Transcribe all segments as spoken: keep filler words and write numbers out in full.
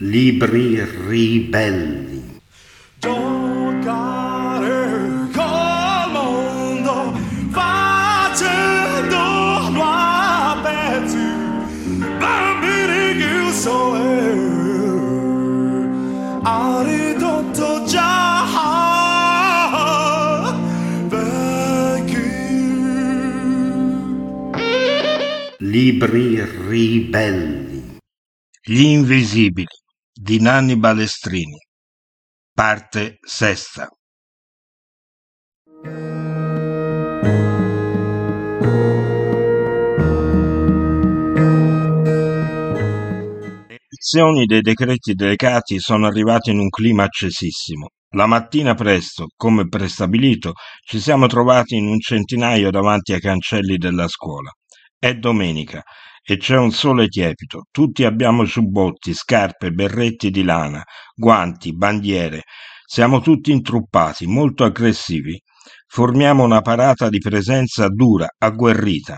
Libri ribelli. Giocare col mondo facendolo a pezzi, bambini chiusi ha ridotto già vecchi. Libri ribelli. Gli invisibili di Nanni Balestrini, parte sesta. Le edizioni dei decreti delegati sono arrivate in un clima accesissimo. La mattina presto, come prestabilito, ci siamo trovati in un centinaio davanti ai cancelli della scuola. È domenica e c'è un sole tiepido. Tutti abbiamo giubbotti, scarpe, berretti di lana, guanti, bandiere. Siamo tutti intruppati, molto aggressivi. Formiamo una parata di presenza dura, agguerrita.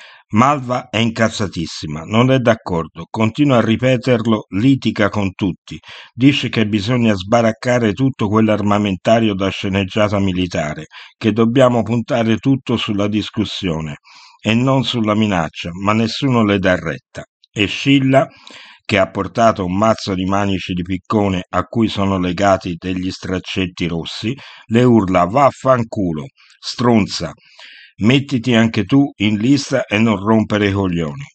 Malva è incazzatissima, non è d'accordo, continua a ripeterlo, litiga con tutti, dice che bisogna sbaraccare tutto quell'armamentario da sceneggiata militare, che dobbiamo puntare tutto sulla discussione e non sulla minaccia, ma nessuno le dà retta. E Scilla, che ha portato un mazzo di manici di piccone a cui sono legati degli straccetti rossi, le urla vaffanculo, stronza, mettiti anche tu in lista e non rompere i coglioni.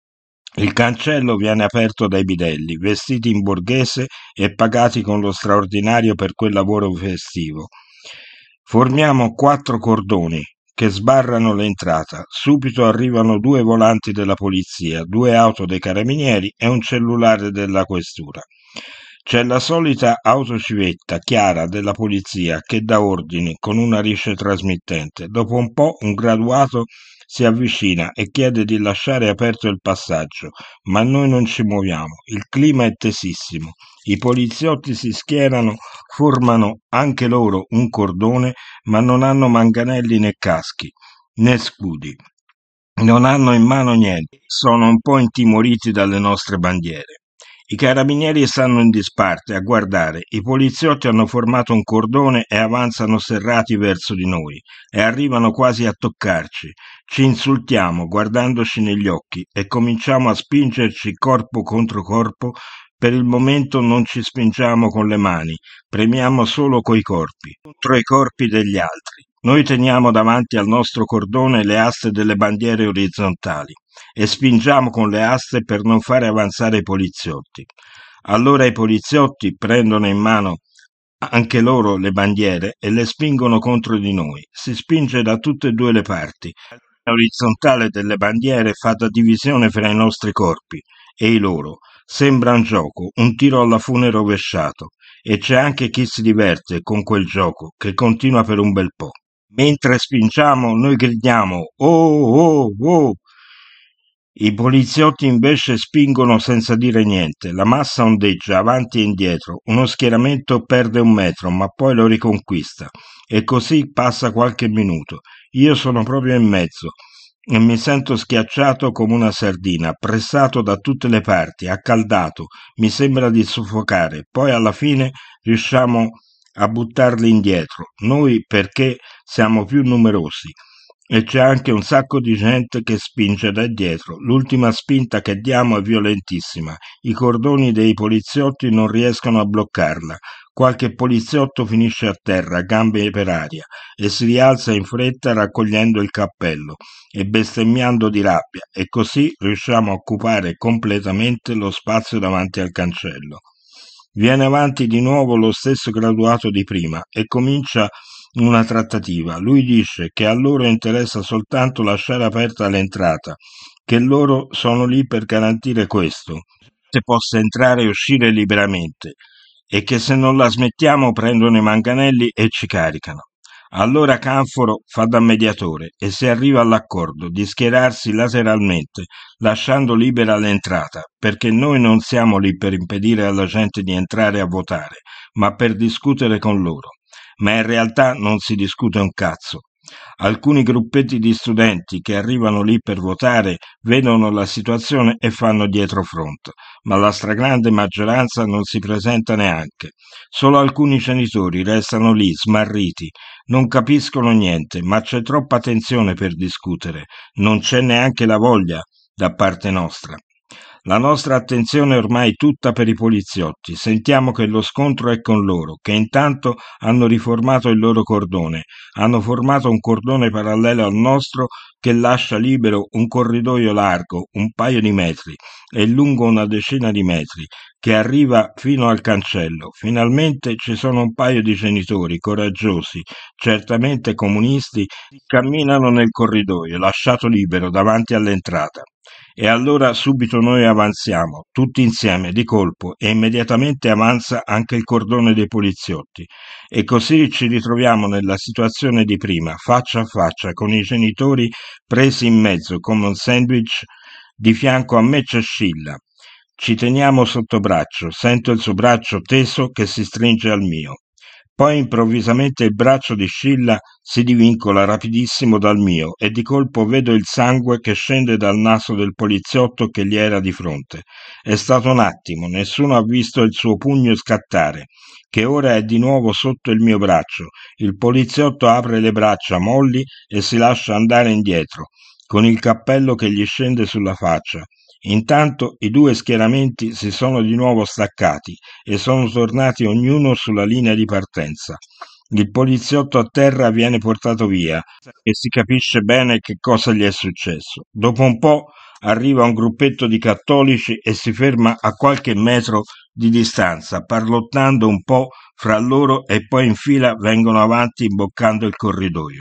Il cancello viene aperto dai bidelli, vestiti in borghese e pagati con lo straordinario per quel lavoro festivo. Formiamo quattro cordoni che sbarrano l'entrata. Subito arrivano due volanti della polizia, due auto dei carabinieri e un cellulare della questura. C'è la solita autocivetta chiara della polizia che dà ordini con una ricetrasmittente. Dopo un po' un graduato si avvicina e chiede di lasciare aperto il passaggio, ma noi non ci muoviamo. Il clima è tesissimo. I poliziotti si schierano, formano anche loro un cordone, ma non hanno manganelli né caschi, né scudi. Non hanno in mano niente. Sono un po' intimoriti dalle nostre bandiere. I carabinieri stanno in disparte a guardare, i poliziotti hanno formato un cordone e avanzano serrati verso di noi e arrivano quasi a toccarci. Ci insultiamo guardandoci negli occhi e cominciamo a spingerci corpo contro corpo. Per il momento non ci spingiamo con le mani, premiamo solo coi corpi, contro i corpi degli altri. Noi teniamo davanti al nostro cordone le aste delle bandiere orizzontali e spingiamo con le aste per non fare avanzare i poliziotti. Allora i poliziotti prendono in mano anche loro le bandiere e le spingono contro di noi. Si spinge da tutte e due le parti. La linea orizzontale delle bandiere fa da divisione fra i nostri corpi e i loro. Sembra un gioco, un tiro alla fune rovesciato, e c'è anche chi si diverte con quel gioco, che continua per un bel po'. Mentre spingiamo, noi gridiamo «Oh, oh, oh!». I poliziotti invece spingono senza dire niente, la massa ondeggia avanti e indietro, uno schieramento perde un metro ma poi lo riconquista e così passa qualche minuto. Io sono proprio in mezzo e mi sento schiacciato come una sardina, pressato da tutte le parti, accaldato, mi sembra di soffocare, poi alla fine riusciamo a buttarli indietro, noi perché siamo più numerosi. E c'è anche un sacco di gente che spinge da dietro. L'ultima spinta che diamo è violentissima. I cordoni dei poliziotti non riescono a bloccarla. Qualche poliziotto finisce a terra, gambe per aria, e si rialza in fretta raccogliendo il cappello e bestemmiando di rabbia, e così riusciamo a occupare completamente lo spazio davanti al cancello. Viene avanti di nuovo lo stesso graduato di prima e comincia una trattativa. Lui dice che a loro interessa soltanto lasciare aperta l'entrata, che loro sono lì per garantire questo, che possa entrare e uscire liberamente, e che se non la smettiamo prendono i manganelli e ci caricano. Allora Canforo fa da mediatore e si arriva all'accordo di schierarsi lateralmente, lasciando libera l'entrata, perché noi non siamo lì per impedire alla gente di entrare a votare, ma per discutere con loro. Ma in realtà non si discute un cazzo. Alcuni gruppetti di studenti che arrivano lì per votare vedono la situazione e fanno dietrofront, ma la stragrande maggioranza non si presenta neanche. Solo alcuni genitori restano lì, smarriti, non capiscono niente, ma c'è troppa tensione per discutere, non c'è neanche la voglia da parte nostra. La nostra attenzione è ormai tutta per i poliziotti. Sentiamo che lo scontro è con loro, che intanto hanno riformato il loro cordone, hanno formato un cordone parallelo al nostro che lascia libero un corridoio largo un paio di metri e lungo una decina di metri, che arriva fino al cancello. Finalmente ci sono un paio di genitori coraggiosi, certamente comunisti, che camminano nel corridoio, lasciato libero davanti all'entrata. E allora subito noi avanziamo, tutti insieme, di colpo, e immediatamente avanza anche il cordone dei poliziotti. E così ci ritroviamo nella situazione di prima, faccia a faccia, con i genitori presi in mezzo come un sandwich. Di fianco a me c'è Scilla. Ci teniamo sotto braccio, sento il suo braccio teso che si stringe al mio. Poi improvvisamente il braccio di Scilla si divincola rapidissimo dal mio e di colpo vedo il sangue che scende dal naso del poliziotto che gli era di fronte. È stato un attimo, nessuno ha visto il suo pugno scattare, che ora è di nuovo sotto il mio braccio. Il poliziotto apre le braccia molli e si lascia andare indietro, con il cappello che gli scende sulla faccia. Intanto i due schieramenti si sono di nuovo staccati e sono tornati ognuno sulla linea di partenza. Il poliziotto a terra viene portato via e si capisce bene che cosa gli è successo. Dopo un po' arriva un gruppetto di cattolici e si ferma a qualche metro di distanza, parlottando un po' fra loro e poi in fila vengono avanti imboccando il corridoio.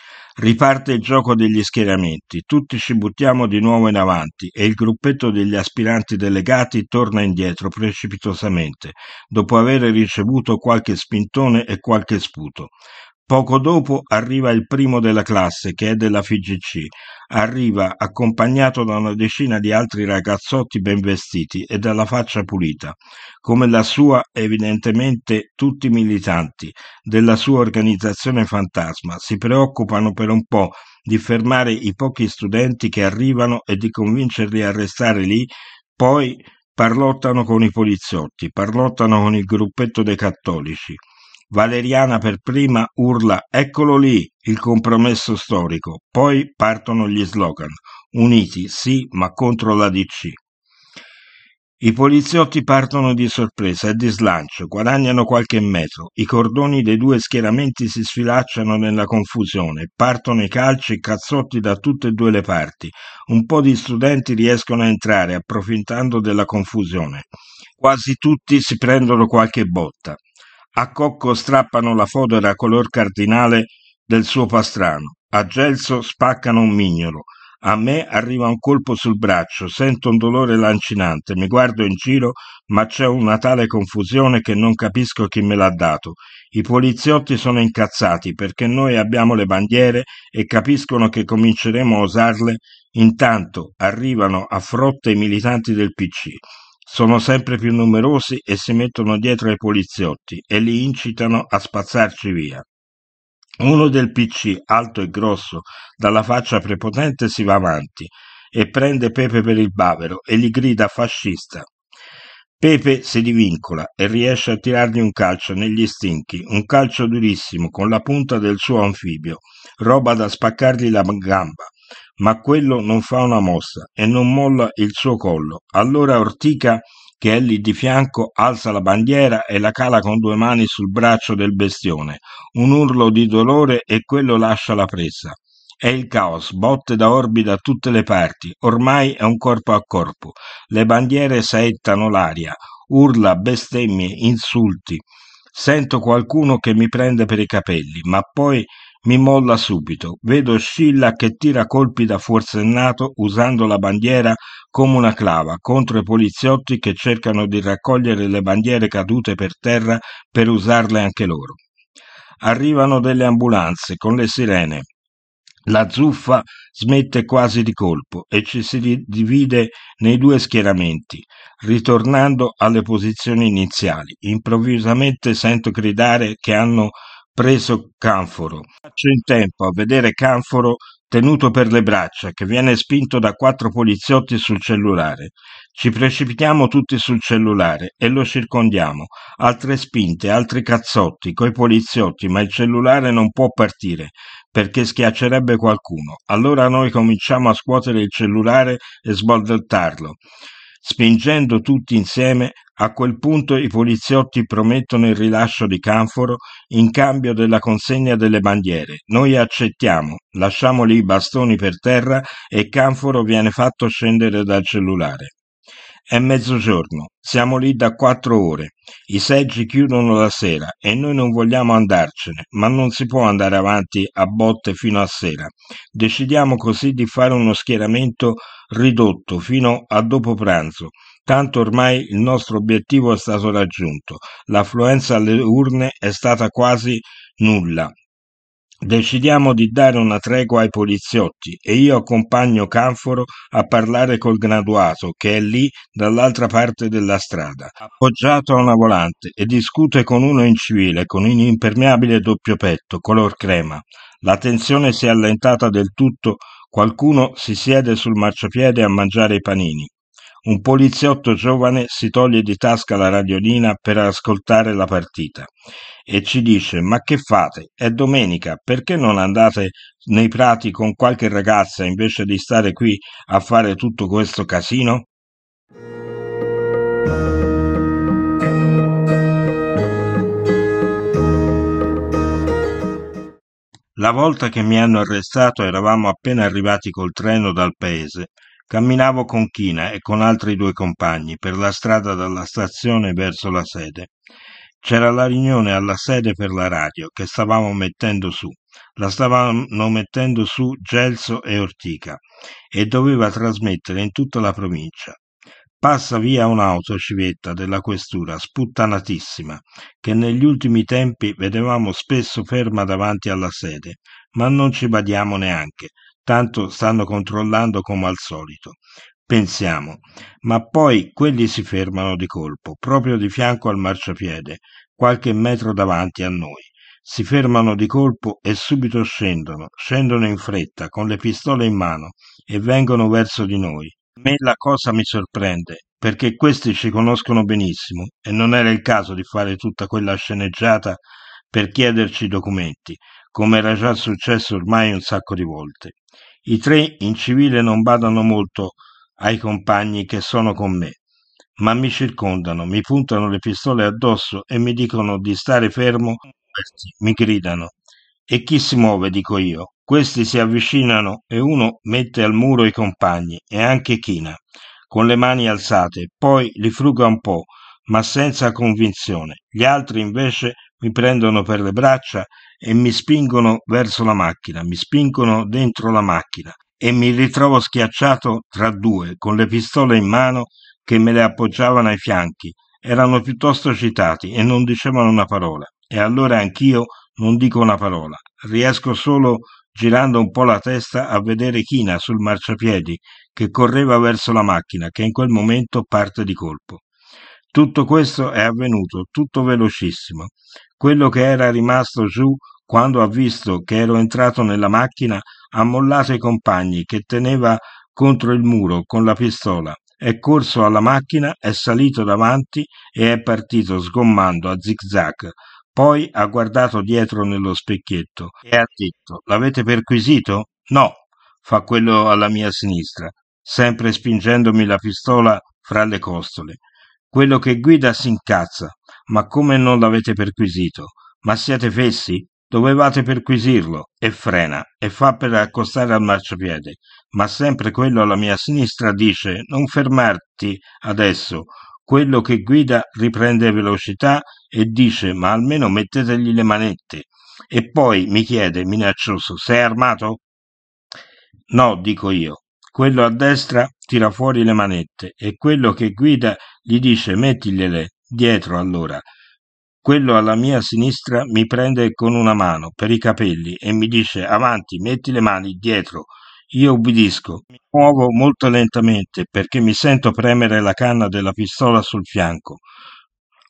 Riparte il gioco degli schieramenti, tutti ci buttiamo di nuovo in avanti e il gruppetto degli aspiranti delegati torna indietro precipitosamente, dopo aver ricevuto qualche spintone e qualche sputo. Poco dopo arriva il primo della classe, che è della F G C. Arriva accompagnato da una decina di altri ragazzotti ben vestiti e dalla faccia pulita, come la sua, evidentemente tutti militanti della sua organizzazione fantasma. Si preoccupano per un po' di fermare i pochi studenti che arrivano e di convincerli a restare lì, poi parlottano con i poliziotti, parlottano con il gruppetto dei cattolici. Valeriana per prima urla «Eccolo lì, il compromesso storico», poi partono gli slogan «Uniti, sì, ma contro la D C». I poliziotti partono di sorpresa e di slancio, guadagnano qualche metro, i cordoni dei due schieramenti si sfilacciano nella confusione, partono i calci e cazzotti da tutte e due le parti, un po' di studenti riescono a entrare approfittando della confusione, quasi tutti si prendono qualche botta. A Cocco strappano la fodera color cardinale del suo pastrano, a Gelso spaccano un mignolo, a me arriva un colpo sul braccio, sento un dolore lancinante, mi guardo in giro, ma c'è una tale confusione che non capisco chi me l'ha dato. I poliziotti sono incazzati perché noi abbiamo le bandiere e capiscono che cominceremo a usarle. Intanto arrivano a frotte i militanti del P C. Sono sempre più numerosi e si mettono dietro ai poliziotti e li incitano a spazzarci via. Uno del P C, alto e grosso, dalla faccia prepotente, si va avanti e prende Pepe per il bavero e gli grida fascista. Pepe si divincola e riesce a tirargli un calcio negli stinchi, un calcio durissimo con la punta del suo anfibio, roba da spaccargli la gamba. Ma quello non fa una mossa e non molla il suo collo. Allora Ortica, che è lì di fianco, alza la bandiera e la cala con due mani sul braccio del bestione. Un urlo di dolore e quello lascia la presa. È il caos, botte da orbi da tutte le parti, ormai è un corpo a corpo. Le bandiere saettano l'aria, urla, bestemmie, insulti. Sento qualcuno che mi prende per i capelli, ma poi mi molla subito. Vedo Scilla che tira colpi da forsennato usando la bandiera come una clava contro i poliziotti che cercano di raccogliere le bandiere cadute per terra per usarle anche loro. Arrivano delle ambulanze con le sirene. La zuffa smette quasi di colpo e ci si divide nei due schieramenti, ritornando alle posizioni iniziali. Improvvisamente sento gridare che hanno preso Canforo. Faccio in tempo a vedere Canforo tenuto per le braccia, che viene spinto da quattro poliziotti sul cellulare. Ci precipitiamo tutti sul cellulare e lo circondiamo. Altre spinte, altri cazzotti, coi poliziotti, ma il cellulare non può partire, perché schiaccerebbe qualcuno. Allora noi cominciamo a scuotere il cellulare e sballettarlo. Spingendo tutti insieme, a quel punto i poliziotti promettono il rilascio di Canforo in cambio della consegna delle bandiere. Noi accettiamo, lasciamo lì i bastoni per terra e Canforo viene fatto scendere dal cellulare. È mezzogiorno, siamo lì da quattro ore. I seggi chiudono la sera e noi non vogliamo andarcene, ma non si può andare avanti a botte fino a sera. Decidiamo così di fare uno schieramento ridotto fino a dopo pranzo. Tanto ormai il nostro obiettivo è stato raggiunto. L'affluenza alle urne è stata quasi nulla. Decidiamo di dare una tregua ai poliziotti e io accompagno Canforo a parlare col graduato che è lì dall'altra parte della strada, appoggiato a una volante, e discute con uno in civile con un impermeabile doppio petto, color crema. La tensione si è allentata del tutto, qualcuno si siede sul marciapiede a mangiare i panini. Un poliziotto giovane si toglie di tasca la radiolina per ascoltare la partita e ci dice: ma che fate? È domenica, perché non andate nei prati con qualche ragazza invece di stare qui a fare tutto questo casino? La volta che mi hanno arrestato eravamo appena arrivati col treno dal paese. Camminavo con China e con altri due compagni per la strada dalla stazione verso la sede. C'era la riunione alla sede per la radio che stavamo mettendo su. La stavano mettendo su Gelso e Ortica e doveva trasmettere in tutta la provincia. Passa via un'auto civetta della questura sputtanatissima, che negli ultimi tempi vedevamo spesso ferma davanti alla sede, ma non ci badiamo neanche, tanto stanno controllando come al solito. Pensiamo, ma poi quelli si fermano di colpo, proprio di fianco al marciapiede, qualche metro davanti a noi. Si fermano di colpo e subito scendono, scendono in fretta, con le pistole in mano, e vengono verso di noi. A me la cosa mi sorprende, perché questi ci conoscono benissimo e non era il caso di fare tutta quella sceneggiata per chiederci documenti, come era già successo ormai un sacco di volte. I tre in civile non badano molto ai compagni che sono con me, ma mi circondano, mi puntano le pistole addosso e mi dicono di stare fermo. Mi gridano. E chi si muove, dico io. Questi si avvicinano e uno mette al muro i compagni e anche China, con le mani alzate, poi li fruga un po', ma senza convinzione. Gli altri invece mi prendono per le braccia e mi spingono verso la macchina, mi spingono dentro la macchina e mi ritrovo schiacciato tra due, con le pistole in mano che me le appoggiavano ai fianchi. Erano piuttosto agitati e non dicevano una parola. E allora anch'io non dico una parola. Riesco solo, girando un po' la testa, a vedere China sul marciapiedi che correva verso la macchina, che in quel momento parte di colpo. Tutto questo è avvenuto, tutto velocissimo. Quello che era rimasto giù, quando ha visto che ero entrato nella macchina, ha mollato i compagni che teneva contro il muro con la pistola. È corso alla macchina, è salito davanti e è partito sgommando a zig-zag. Poi ha guardato dietro nello specchietto e ha detto: l'avete perquisito? No, fa quello alla mia sinistra, sempre spingendomi la pistola fra le costole. Quello che guida si incazza: ma come non l'avete perquisito? Ma siete fessi? Dovevate perquisirlo, e frena e fa per accostare al marciapiede, ma sempre quello alla mia sinistra dice: non fermarti adesso. Quello che guida riprende velocità e dice: ma almeno mettetegli le manette. E poi mi chiede, minaccioso: sei armato? No, dico io. Quello a destra tira fuori le manette e quello che guida gli dice: mettigliele dietro allora. Quello alla mia sinistra mi prende con una mano per i capelli e mi dice: avanti, metti le mani dietro. Io ubbidisco, mi muovo molto lentamente perché mi sento premere la canna della pistola sul fianco.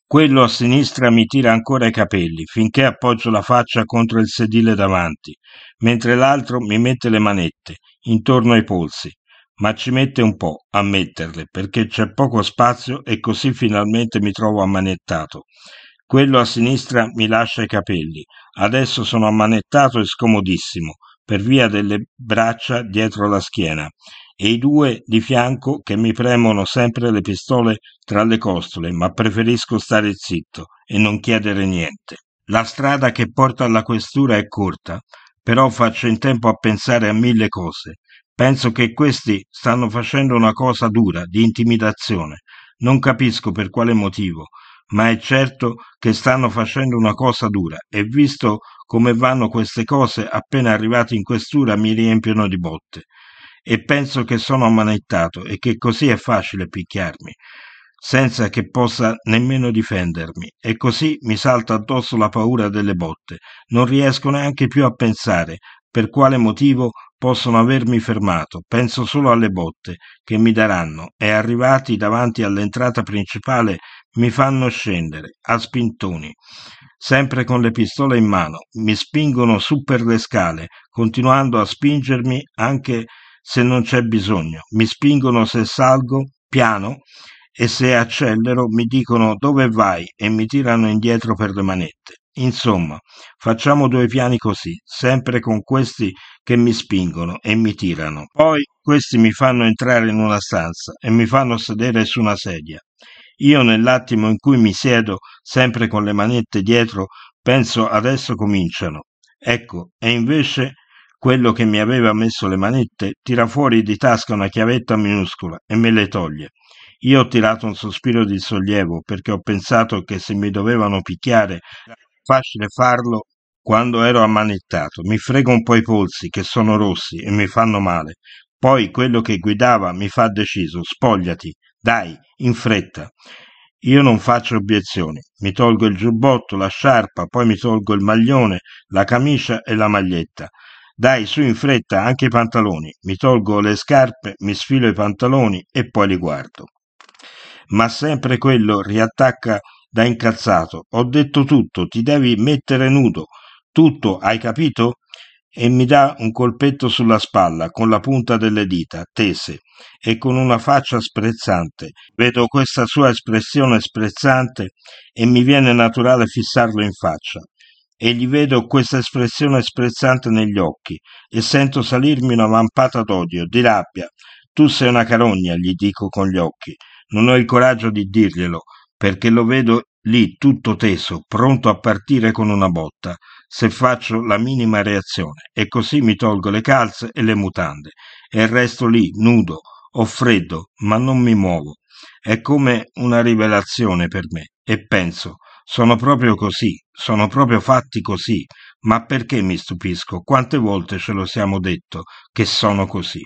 Quello a sinistra mi tira ancora i capelli finché appoggio la faccia contro il sedile davanti, mentre l'altro mi mette le manette intorno ai polsi, ma ci mette un po' a metterle perché c'è poco spazio e così finalmente mi trovo ammanettato. Quello a sinistra mi lascia i capelli. Adesso sono ammanettato e scomodissimo per via delle braccia dietro la schiena e i due di fianco che mi premono sempre le pistole tra le costole, ma preferisco stare zitto e non chiedere niente. La strada che porta alla questura è corta, però faccio in tempo a pensare a mille cose. Penso che questi stanno facendo una cosa dura, di intimidazione. Non capisco per quale motivo, ma è certo che stanno facendo una cosa dura e visto come vanno queste cose, appena arrivati in questura mi riempiono di botte. E penso che sono ammanettato e che così è facile picchiarmi, senza che possa nemmeno difendermi, e così mi salta addosso la paura delle botte. Non riesco neanche più a pensare per quale motivo possono avermi fermato, penso solo alle botte che mi daranno e arrivati davanti all'entrata principale mi fanno scendere a spintoni, sempre con le pistole in mano, mi spingono su per le scale, continuando a spingermi anche se non c'è bisogno, mi spingono se salgo piano e se accelero mi dicono dove vai e mi tirano indietro per le manette. Insomma, facciamo due piani così, sempre con questi che mi spingono e mi tirano. Poi questi mi fanno entrare in una stanza e mi fanno sedere su una sedia. Io nell'attimo in cui mi siedo, sempre con le manette dietro, penso adesso cominciano. Ecco, e invece quello che mi aveva messo le manette tira fuori di tasca una chiavetta minuscola e me le toglie. Io ho tirato un sospiro di sollievo perché ho pensato che se mi dovevano picchiare era facile farlo quando ero ammanettato. Mi frego un po' i polsi che sono rossi e mi fanno male. Poi quello che guidava mi fa deciso, spogliati, dai, in fretta. Io non faccio obiezioni, mi tolgo il giubbotto, la sciarpa, poi mi tolgo il maglione, la camicia e la maglietta. Dai, su in fretta, anche i pantaloni. Mi tolgo le scarpe, mi sfilo i pantaloni e poi li guardo. Ma sempre quello riattacca da incazzato. Ho detto tutto, ti devi mettere nudo. Tutto, hai capito? E mi dà un colpetto sulla spalla con la punta delle dita tese e con una faccia sprezzante. Vedo questa sua espressione sprezzante e mi viene naturale fissarlo in faccia. E gli vedo questa espressione sprezzante negli occhi e sento salirmi una vampata d'odio, di rabbia. Tu sei una carogna, gli dico con gli occhi. Non ho il coraggio di dirglielo, perché lo vedo lì tutto teso, pronto a partire con una botta, se faccio la minima reazione, e così mi tolgo le calze e le mutande, e resto lì, nudo, ho freddo, ma non mi muovo. È come una rivelazione per me, e penso, sono proprio così, sono proprio fatti così, ma perché mi stupisco? Quante volte ce lo siamo detto che sono così?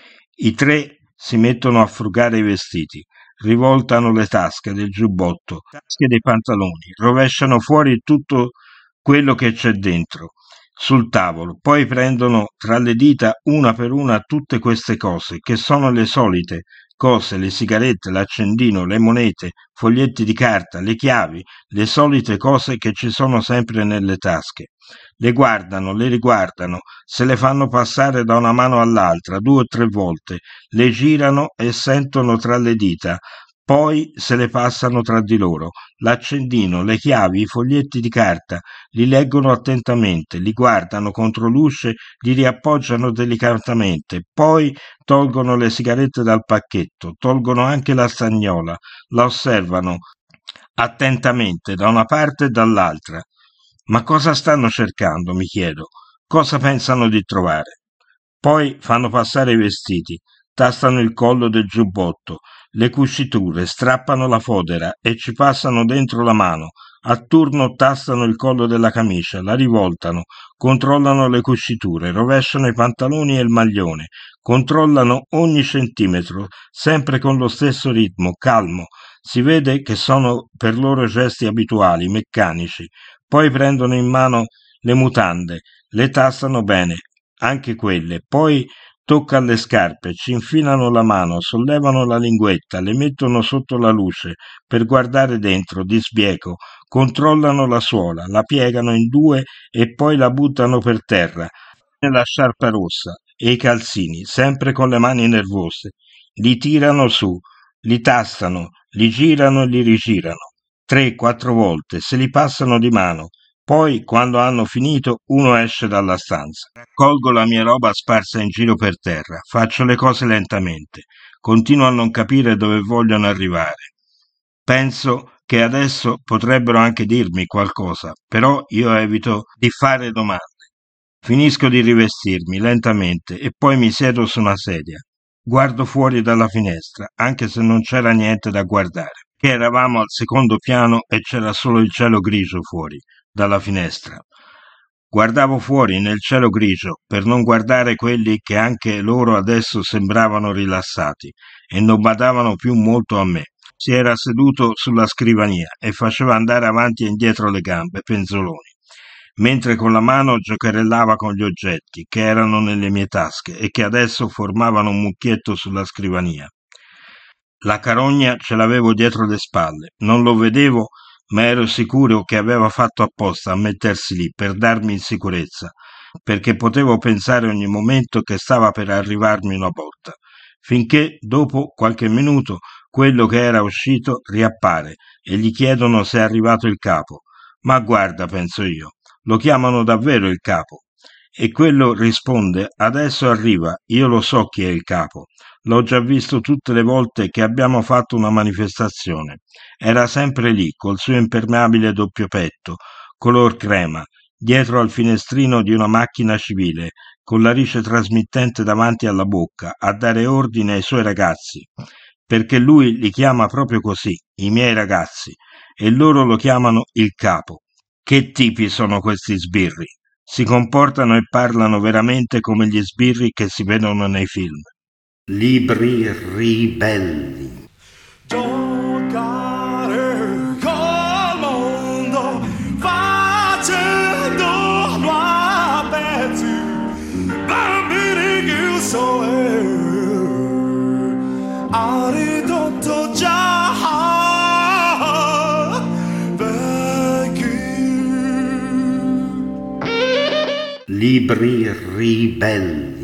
I tre si mettono a frugare i vestiti, rivoltano le tasche del giubbotto, tasche dei pantaloni, rovesciano fuori tutto quello che c'è dentro sul tavolo, poi prendono tra le dita una per una tutte queste cose, che sono le solite cose, le sigarette, l'accendino, le monete, foglietti di carta, le chiavi, le solite cose che ci sono sempre nelle tasche. Le guardano, le riguardano, se le fanno passare da una mano all'altra due o tre volte, le girano e sentono tra le dita, poi se le passano tra di loro. L'accendino, le chiavi, i foglietti di carta, li leggono attentamente, li guardano contro l'uscio, li riappoggiano delicatamente, poi tolgono le sigarette dal pacchetto, tolgono anche la stagnola, la osservano attentamente da una parte e dall'altra. Ma cosa stanno cercando, mi chiedo? Cosa pensano di trovare? Poi fanno passare i vestiti, tastano il collo del giubbotto, le cuciture, strappano la fodera e ci passano dentro la mano. A turno tastano il collo della camicia, la rivoltano, controllano le cuciture, rovesciano i pantaloni e il maglione, controllano ogni centimetro, sempre con lo stesso ritmo, calmo. Si vede che sono per loro gesti abituali, meccanici. Poi prendono in mano le mutande, le tastano bene, anche quelle, poi tocca alle scarpe, ci infilano la mano, sollevano la linguetta, le mettono sotto la luce per guardare dentro, di sbieco, controllano la suola, la piegano in due e poi la buttano per terra, la sciarpa rossa e i calzini, sempre con le mani nervose. Li tirano su, li tastano, li girano e li rigirano. Tre, quattro volte, se li passano di mano. Poi, quando hanno finito, uno esce dalla stanza. Colgo la mia roba sparsa in giro per terra, faccio le cose lentamente, continuo a non capire dove vogliono arrivare. Penso che adesso potrebbero anche dirmi qualcosa, però io evito di fare domande. Finisco di rivestirmi lentamente e poi mi siedo su una sedia. Guardo fuori dalla finestra, anche se non c'era niente da guardare, che eravamo al secondo piano e c'era solo il cielo grigio fuori dalla finestra. Guardavo fuori nel cielo grigio per non guardare quelli che anche loro adesso sembravano rilassati e non badavano più molto a me. Si era seduto sulla scrivania e faceva andare avanti e indietro le gambe, penzoloni, mentre con la mano giocherellava con gli oggetti che erano nelle mie tasche e che adesso formavano un mucchietto sulla scrivania. La carogna ce l'avevo dietro le spalle, non lo vedevo, ma ero sicuro che aveva fatto apposta a mettersi lì per darmi in sicurezza, perché potevo pensare ogni momento che stava per arrivarmi una botta, finché dopo qualche minuto quello che era uscito riappare e gli chiedono se è arrivato il capo. Ma guarda, penso io, lo chiamano davvero il capo. E quello risponde: adesso arriva, io lo so chi è il capo. L'ho già visto tutte le volte che abbiamo fatto una manifestazione. Era sempre lì, col suo impermeabile doppio petto, color crema, dietro al finestrino di una macchina civile, con la rice trasmittente davanti alla bocca, a dare ordine ai suoi ragazzi. Perché lui li chiama proprio così, i miei ragazzi, e loro lo chiamano il capo. Che tipi sono questi sbirri? Si comportano e parlano veramente come gli sbirri che si vedono nei film. Libri ribelli. Giocare col mondo facendolo a pezzi, bambini chiusi ha ridotto già vecchi. Libri ribelli.